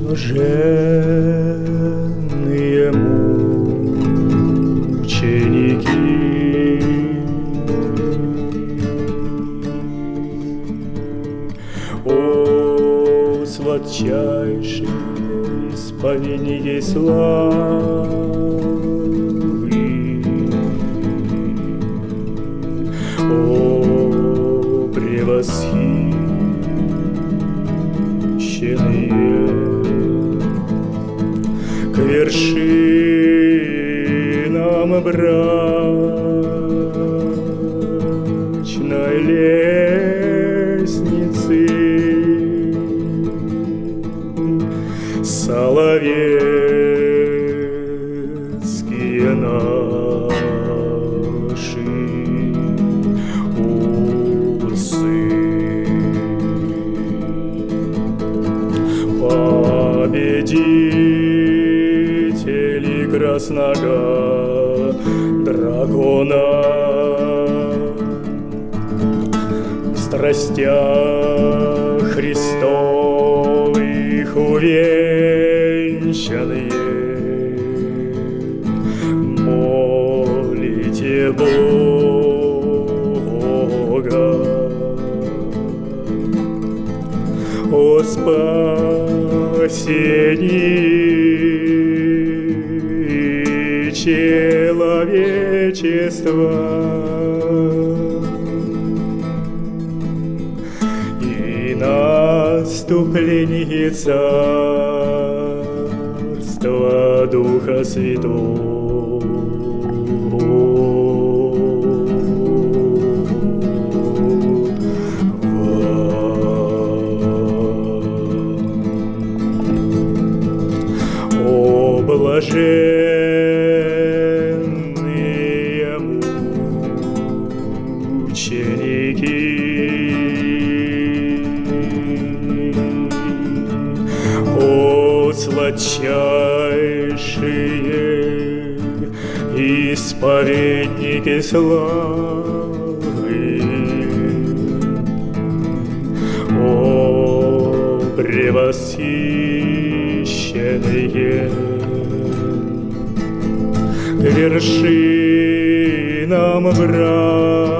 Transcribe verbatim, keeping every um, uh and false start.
Блаженные мученики, о сладчайшие исповедники славы, о превосхищенные к вершинам брачной лестницы, соловецкие наши усы, победители красного дракона, в страстях Христовых увенчанные, молите Бога о спасении человечества и наступлении Царства Духа Святого. О блаженные мученики, о сладчайшие исповедники славы, о превосхищенные к вершинам брат